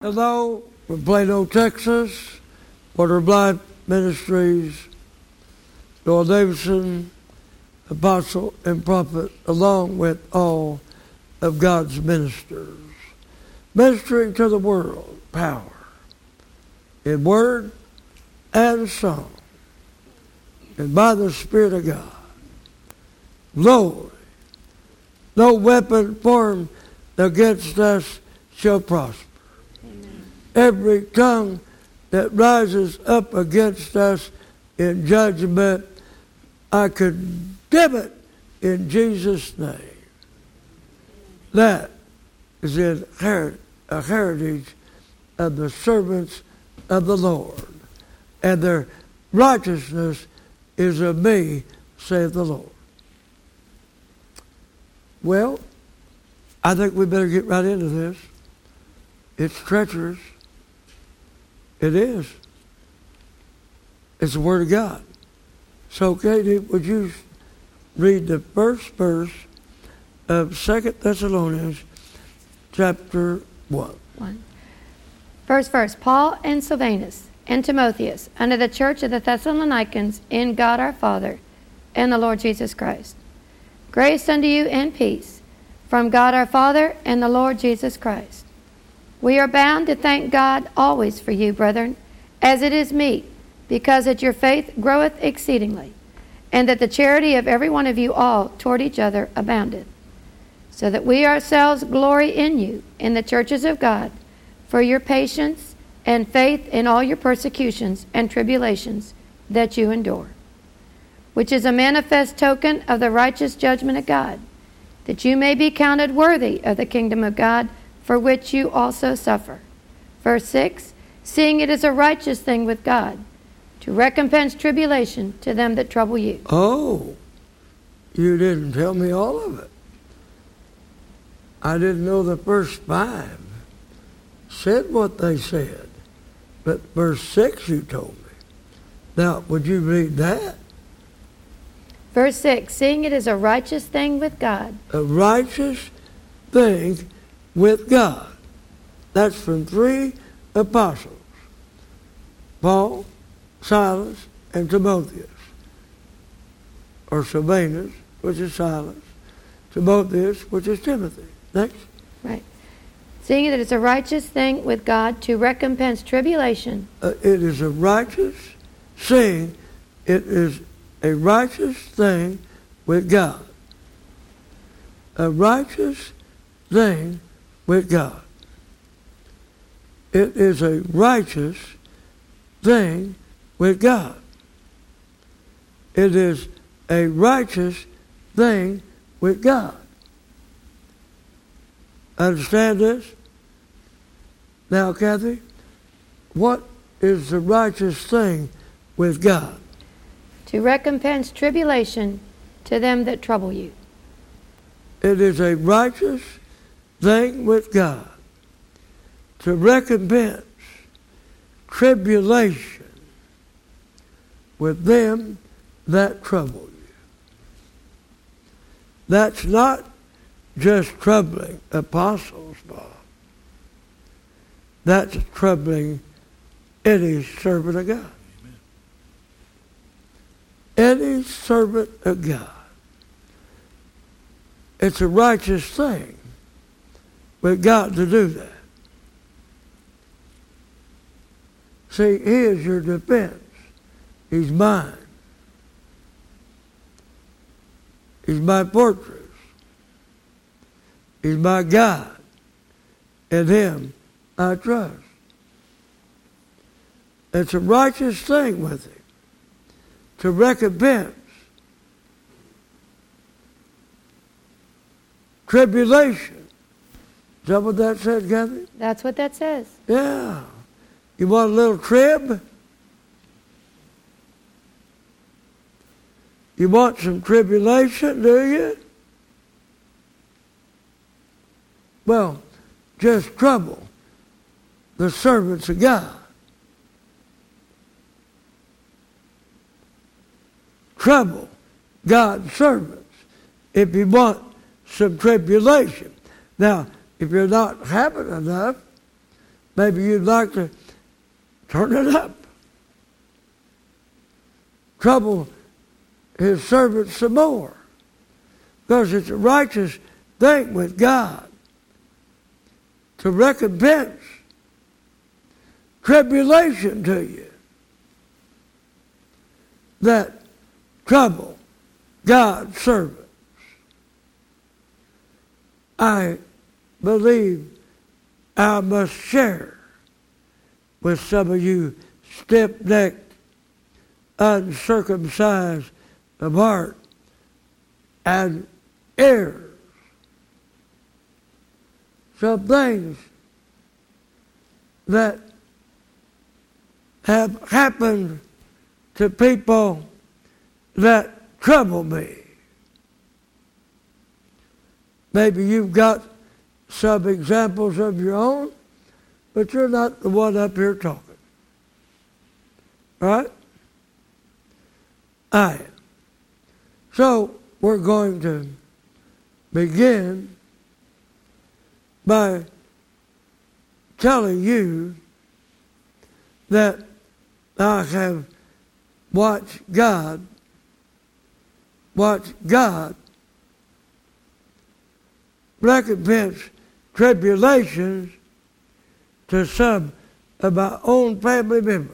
Hello, from Plano, Texas, Water Blind Ministries, Noel Davidson, apostle and prophet, along with all of God's ministers, ministering to the world, power, in word and song, and by the Spirit of God. Lord, no weapon formed against us shall prosper. Every tongue that rises up against us in judgment, I condemn it in Jesus' name. That is a heritage of the servants of the Lord, and their righteousness is of me, saith the Lord. Well, I think we better get right into this. It's treacherous. It is. It's the Word of God. So, Katie, would you read the first verse of 2 Thessalonians chapter 1? First verse, Paul and Silvanus and Timotheus, unto the church of the Thessalonians in God our Father and the Lord Jesus Christ. Grace unto you and peace from God our Father and the Lord Jesus Christ. We are bound to thank God always for you, brethren, as it is meet, because that your faith groweth exceedingly, and that the charity of every one of you all toward each other aboundeth, so that we ourselves glory in you, in the churches of God, for your patience and faith in all your persecutions and tribulations that you endure, which is a manifest token of the righteous judgment of God, that you may be counted worthy of the kingdom of God, for which you also suffer. Verse 6, seeing it is a righteous thing with God, to recompense tribulation to them that trouble you. Oh, you didn't tell me all of it. I didn't know the first 5 said what they said, but verse 6 you told me. Now, would you read that? Verse 6, seeing it is a righteous thing with God. A righteous thing with God. That's from 3 apostles, Paul, Silas, and Timotheus, or Silvanus, which is Silas, Timotheus, which is Timothy. Next. Right. Seeing that it's a righteous thing with God to recompense tribulation. It is a righteous thing. It is a righteous thing with God. A righteous thing with God. It is a righteous thing with God. It is a righteous thing with God. Understand this? Now, Kathy, what is the righteous thing with God? To recompense tribulation to them that trouble you. It is a righteous thing with God to recompense tribulation with them that trouble you. That's not just troubling apostles, Bob. That's troubling any servant of God. Any servant of God. It's a righteous thing with God to do that. See, He is your defense. He's mine. He's my fortress. He's my God. In Him I trust. It's a righteous thing with Him to recompense tribulation. Is that what that said, Kathy? That's what that says. Yeah. You want a little trib? You want some tribulation, do you? Well, just trouble the servants of God. Trouble God's servants if you want some tribulation. Now, if you're not having enough, maybe you'd like to turn it up. Trouble his servant some more. Because it's a righteous thing with God to recompense tribulation to you that trouble God's servants. I believe I must share with some of you stiff-necked, uncircumcised of heart and ears. Some things that have happened to people that trouble me. Maybe you've got some examples of your own, but you're not the one up here talking. Right? I am. So we're going to begin by telling you that I have watched God recompense tribulations to some of my own family members.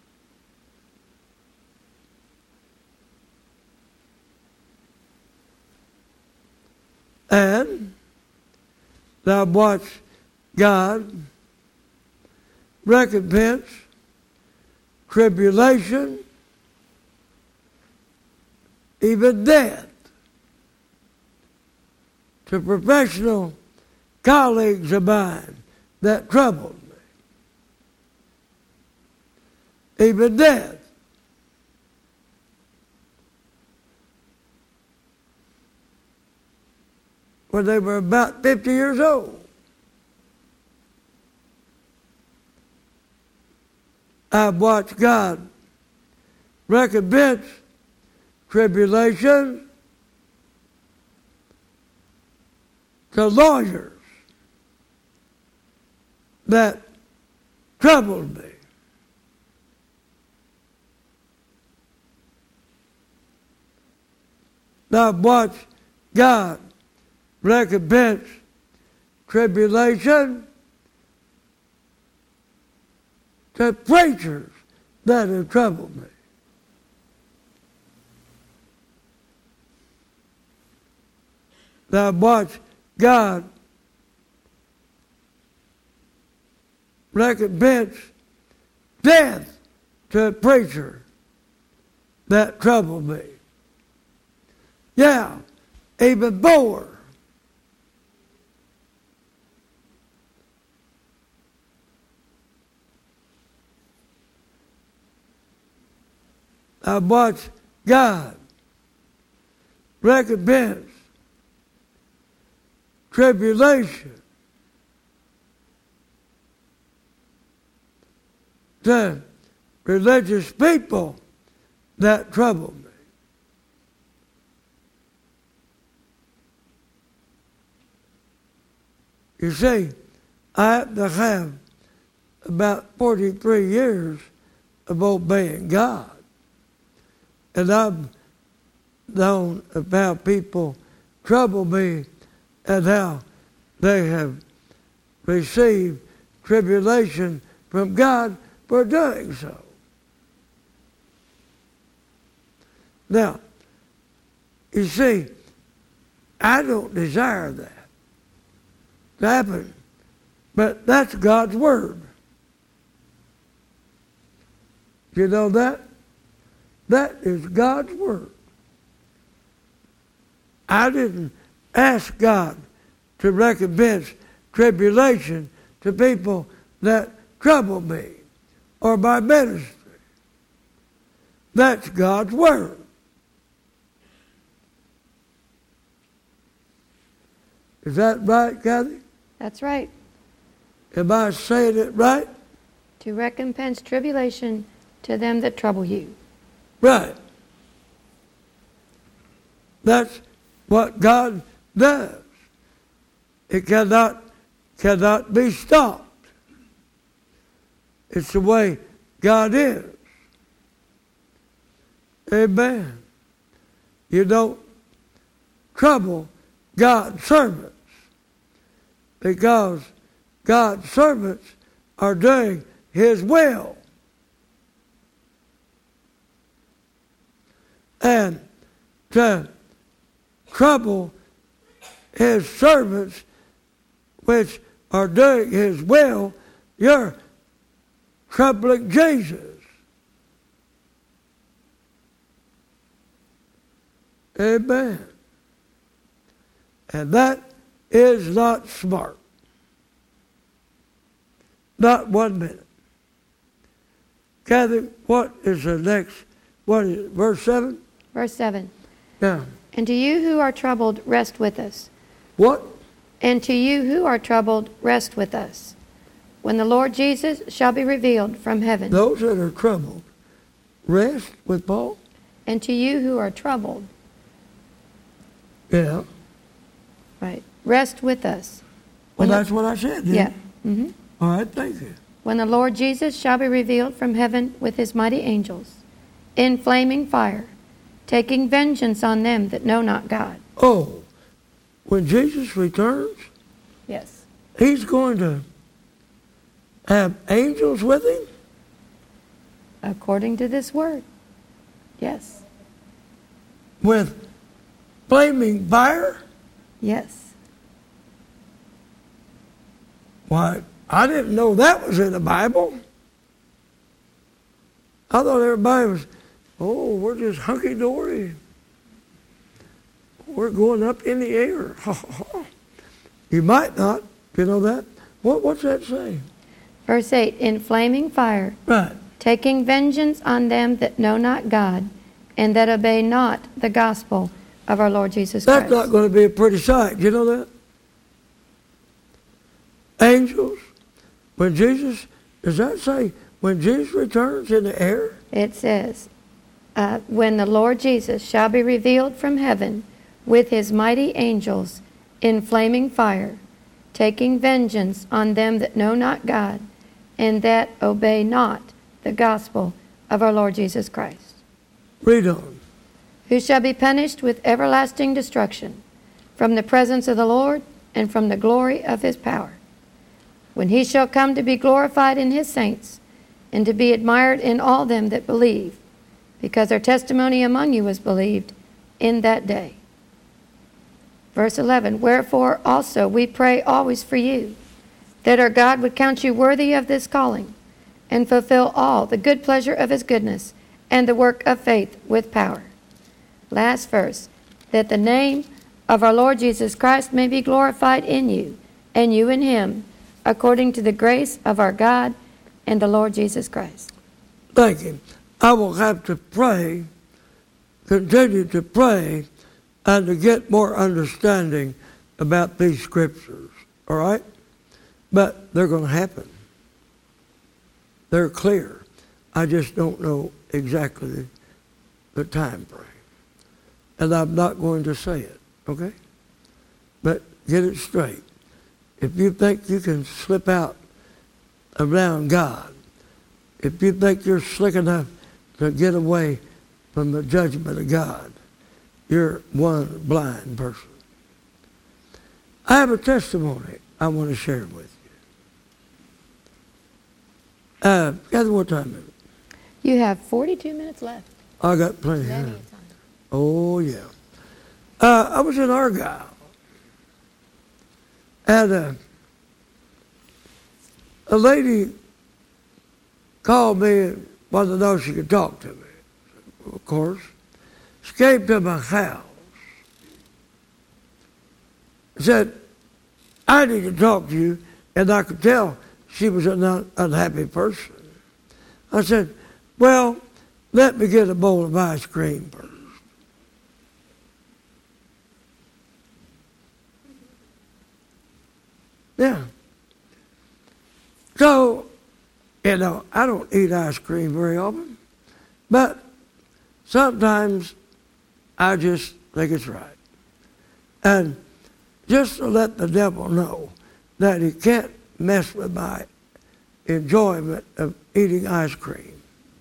And I've watched God recompense tribulation, even death, to professional colleagues of mine that troubled me. Even death. When they were about 50 years old. I've watched God recompense tribulation to lawyers that troubled me. I've watched God recompense tribulation to preachers that have troubled me. I've watched God recompense death to a preacher that troubled me. Yeah, even more. I've watched God recompense tribulation to religious people that trouble me. You see, I happen to have about 43 years of obeying God. And I've known of how people trouble me and how they have received tribulation from God for doing so. Now, you see, I don't desire that to happen, but that's God's word. You know that? That is God's word. I didn't ask God to recompense tribulation to people that trouble me or my ministry. That's God's word. Is that right, Kathy? That's right. Am I saying it right? To recompense tribulation to them that trouble you. Right. That's what God does. It cannot be stopped. It's the way God is. Amen. You don't trouble God's servants because God's servants are doing His will. And to trouble His servants which are doing His will, you're troubling Jesus. Amen. And that is not smart. Not 1 minute. Kathy, what is the next, what is it, verse 7? Verse 7. Yeah. And to you who are troubled, rest with us. What? And to you who are troubled, rest with us. When the Lord Jesus shall be revealed from heaven. Those that are troubled, rest with Paul? And to you who are troubled. Yeah. Right. Rest with us. Well, that's what I said. Yeah. Mm-hmm. All right, thank you. When the Lord Jesus shall be revealed from heaven with His mighty angels, in flaming fire, taking vengeance on them that know not God. Oh, when Jesus returns, Yes. He's going to have angels with Him? According to this word. Yes. With flaming fire? Yes. Why, I didn't know that was in the Bible. I thought everybody was, oh, we're just hunky-dory. We're going up in the air. You might not, you know that. What's that say? Verse 8, in flaming fire, Right. taking vengeance on them that know not God, and that obey not the gospel of our Lord Jesus Christ. That's not going to be a pretty sight. You know that? Angels. When Jesus, does that say when Jesus returns in the air? It says, when the Lord Jesus shall be revealed from heaven with His mighty angels in flaming fire, taking vengeance on them that know not God, and that obey not the gospel of our Lord Jesus Christ. Read on. Who shall be punished with everlasting destruction from the presence of the Lord and from the glory of His power, when He shall come to be glorified in His saints, and to be admired in all them that believe, because our testimony among you was believed in that day. Verse 11, wherefore also we pray always for you, that our God would count you worthy of this calling, and fulfill all the good pleasure of His goodness, and the work of faith with power. Last verse, that the name of our Lord Jesus Christ may be glorified in you, and you in Him, according to the grace of our God and the Lord Jesus Christ. Thank you. I will have to pray, continue to pray, and to get more understanding about these scriptures. All right? But they're going to happen. They're clear. I just don't know exactly the time frame. And I'm not going to say it, okay? But get it straight. If you think you can slip out around God, if you think you're slick enough to get away from the judgment of God, you're one blind person. I have a testimony I want to share with you. Kathy, what time is it? You have 42 minutes left. I got plenty of Plenty time. of time. Oh, yeah. I was in Argyle. And a lady called me and wanted to know if she could talk to me. Of course. She came to my house. Said, I need to talk to you. And I could tell she was an unhappy person. I said, well, let me get a bowl of ice cream first. Yeah. So, you know, I don't eat ice cream very often, but sometimes I just think it's right. And just to let the devil know that he can't mess with my enjoyment of eating ice cream.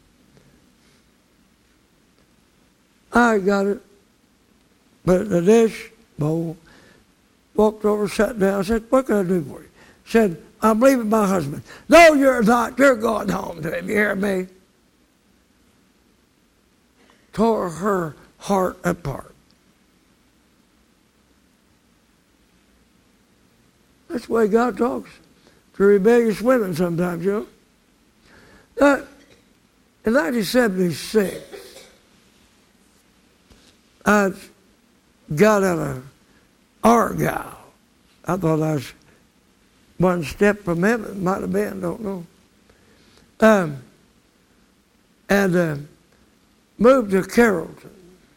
I got it, put it in the dish, bowl, walked over, sat down, said, what can I do for you? Said, I'm leaving my husband. No, you're not. You're going home to him. You hear me? Tore her heart apart. That's the way God talks to rebellious women sometimes, you know. In 1976, I got out of Argyle. I thought I was one step from heaven. Might have been, don't know. And moved to Carrollton,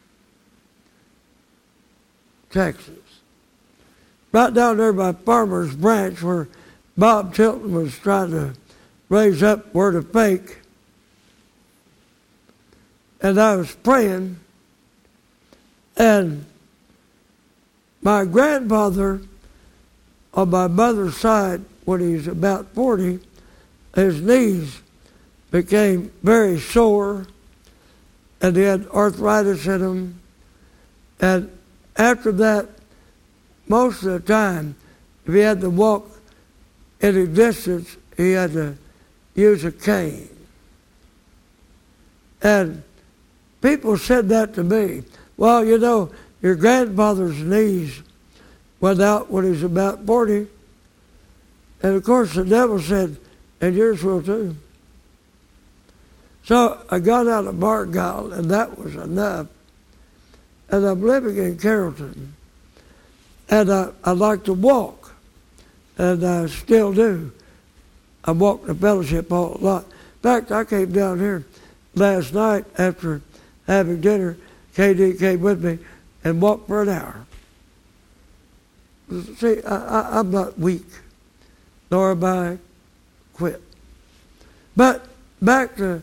Texas. Right down there by Farmer's Branch where Bob Tilton was trying to raise up Word of Faith. And I was praying, and my grandfather on my mother's side, when he was about 40, his knees became very sore, and he had arthritis in them. And after that, most of the time, if he had to walk any distance, he had to use a cane. And people said that to me. Well, you know, your grandfather's knees went out when he was about 40. And of course, the devil said, and yours will too. So I got out of Argyle, and that was enough. And I'm living in Carrollton. And I like to walk, and I still do. I walk to fellowship all a lot. In fact, I came down here last night after having dinner. KD came with me and walked for an hour. See, I'm not weak, nor am I quit. But back to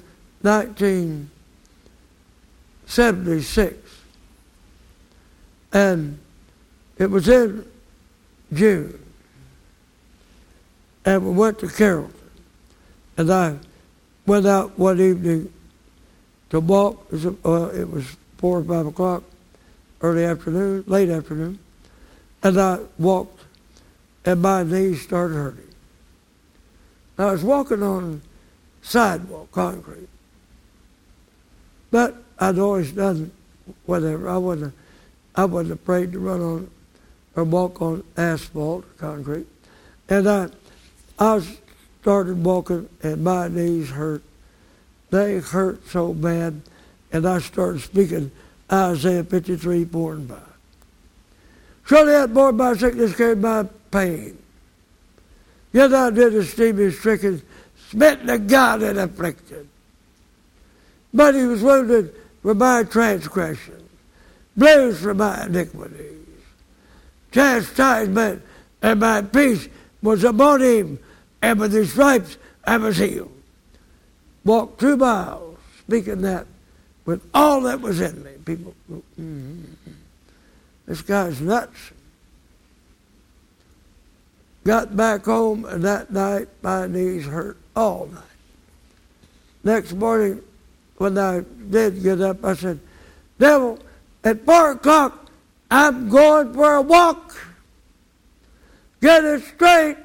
1976, and it was in June, and we went to Carrollton, and I went out one evening to walk. It was 4 or 5 o'clock, late afternoon, and I walked, and my knees started hurting. I was walking on sidewalk, concrete, but I'd always done whatever. I wasn't afraid to run on or walk on asphalt or concrete. And I started walking, and my knees hurt. They hurt so bad, and I started speaking Isaiah 53, 4 and 5. Surely hath borne my sickness, carried my pain. Yet I did esteem him stricken, smitten of God and afflicted. But he was wounded for my transgressions, bruised for my iniquities. Chastisement and my peace was upon him, and with his stripes I was healed. Walked 2 miles, speaking that with all that was in me. People go, this guy's nuts. Got back home, and that night my knees hurt all night. Next morning, when I did get up, I said, devil, at 4 o'clock, I'm going for a walk. Get it straight.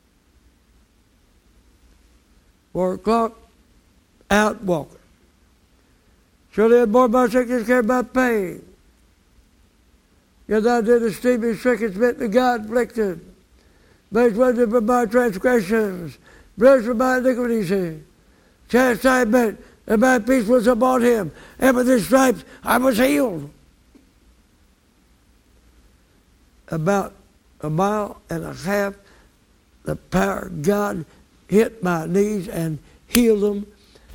4 o'clock, out walking. Surely had borne my sickness, carried my pain. Yet I did esteem him stricken, smitten of God, afflicted. But he's wounded for my transgressions, bruised for my iniquities. Chastisement and my peace was upon him, and with his stripes I was healed. About 1.5 miles, the power of God hit my knees and healed them.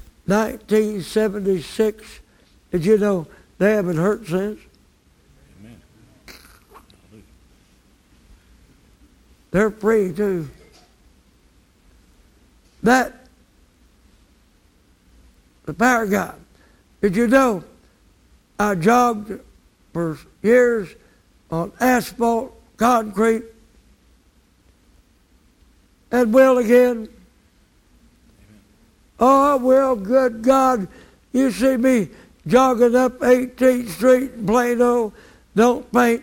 1976, did you know they haven't hurt since? Amen. They're free too. The power of God. Did you know I jogged for years on asphalt, concrete, and will again. Oh, well, good God, you see me jogging up 18th Street in Plano, don't faint.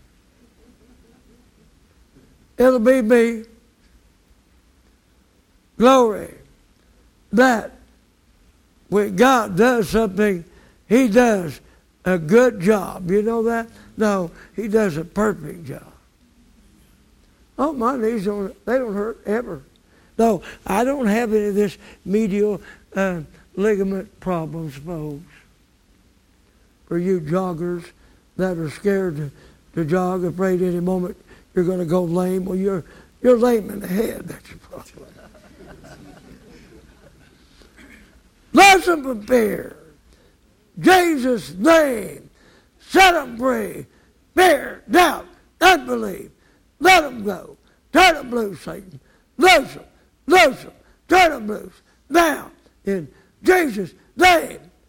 It'll be me. Glory. That when God does something, He does a good job. You know that? No, He does a perfect job. Oh, my knees don't hurt ever. No, I don't have any of this medial ligament problems, folks. For you joggers that are scared to jog, afraid any moment you're going to go lame, well, you're lame in the head. That's your problem. Bless them from fear. Jesus' name. Set them free. Fear, doubt, unbelief. Let them go. Turn them loose, Satan. Loose them. Loose them. Turn them loose. Now, in Jesus' name.